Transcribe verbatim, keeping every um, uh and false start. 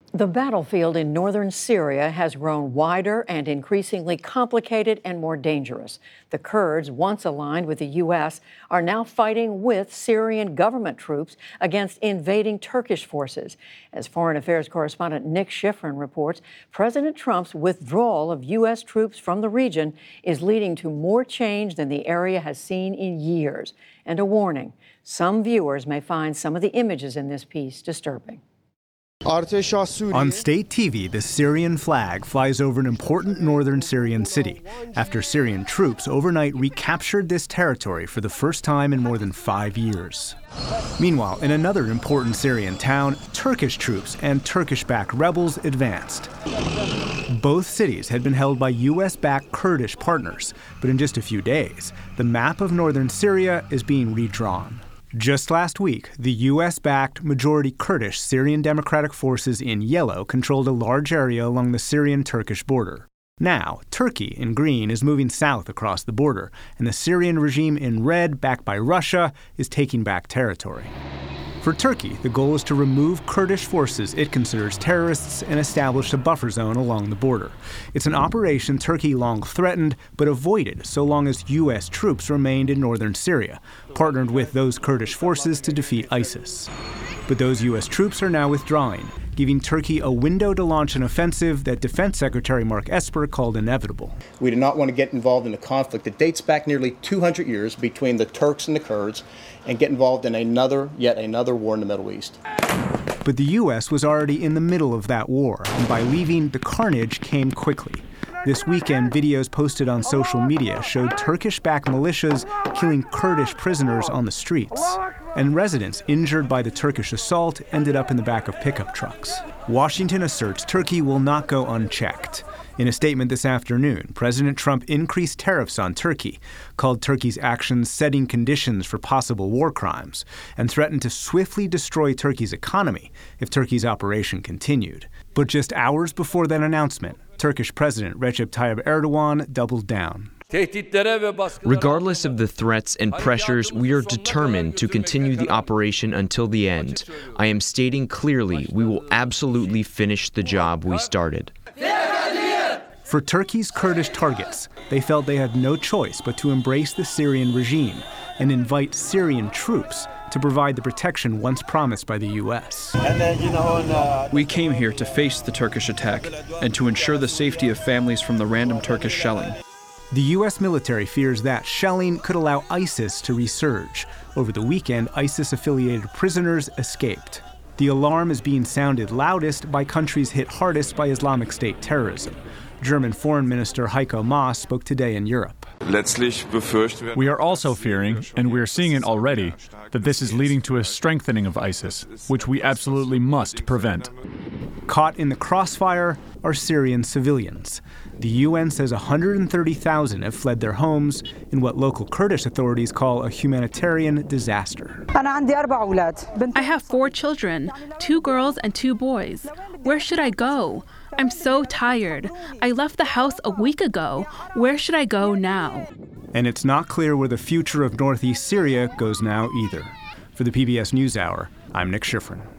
The battlefield in northern Syria has grown wider and increasingly complicated and more dangerous. The Kurds, once aligned with the U S, are now fighting with Syrian government troops against invading Turkish forces. As Foreign Affairs correspondent Nick Schifrin reports, President Trump's withdrawal of U S troops from the region is leading to more change than the area has seen in years. And a warning, some viewers may find some of the images in this piece disturbing. On state T V, the Syrian flag flies over an important northern Syrian city after Syrian troops overnight recaptured this territory for the first time in more than five years. Meanwhile, in another important Syrian town, Turkish troops and Turkish-backed rebels advanced. Both cities had been held by U S-backed Kurdish partners, but in just a few days, the map of northern Syria is being redrawn. Just last week, the U S-backed, majority Kurdish Syrian Democratic Forces in yellow controlled a large area along the Syrian-Turkish border. Now, Turkey in green is moving south across the border, and the Syrian regime in red, backed by Russia, is taking back territory. For Turkey, the goal is to remove Kurdish forces it considers terrorists and establish a buffer zone along the border. It's an operation Turkey long threatened but avoided so long as U S troops remained in northern Syria, partnered with those Kurdish forces to defeat ISIS. But those U S troops are now withdrawing, giving Turkey a window to launch an offensive that Defense Secretary Mark Esper called inevitable. We do not want to get involved in a conflict that dates back nearly two hundred years between the Turks and the Kurds and get involved in another, yet another war in the Middle East. But the U S was already in the middle of that war, and by leaving, the carnage came quickly. This weekend, videos posted on social media showed Turkish-backed militias killing Kurdish prisoners on the streets. And residents injured by the Turkish assault ended up in the back of pickup trucks. Washington asserts Turkey will not go unchecked. In a statement this afternoon, President Trump increased tariffs on Turkey, called Turkey's actions setting conditions for possible war crimes, and threatened to swiftly destroy Turkey's economy if Turkey's operation continued. But just hours before that announcement, Turkish President Recep Tayyip Erdogan doubled down. Regardless of the threats and pressures, we are determined to continue the operation until the end. I am stating clearly we will absolutely finish the job we started. For Turkey's Kurdish targets, they felt they had no choice but to embrace the Syrian regime and invite Syrian troops to provide the protection once promised by the U S. We came here to face the Turkish attack and to ensure the safety of families from the random Turkish shelling. The U S military fears that shelling could allow ISIS to resurge. Over the weekend, ISIS-affiliated prisoners escaped. The alarm is being sounded loudest by countries hit hardest by Islamic State terrorism. German Foreign Minister Heiko Maas spoke today in Europe. We are also fearing, and we are seeing it already, that this is leading to a strengthening of ISIS, which we absolutely must prevent. Caught in the crossfire are Syrian civilians. The U N says one hundred thirty thousand have fled their homes in what local Kurdish authorities call a humanitarian disaster. I have four children, two girls and two boys. Where should I go? I'm so tired. I left the house a week ago. Where should I go now? And it's not clear where the future of northeast Syria goes now either. For the P B S NewsHour, I'm Nick Schifrin.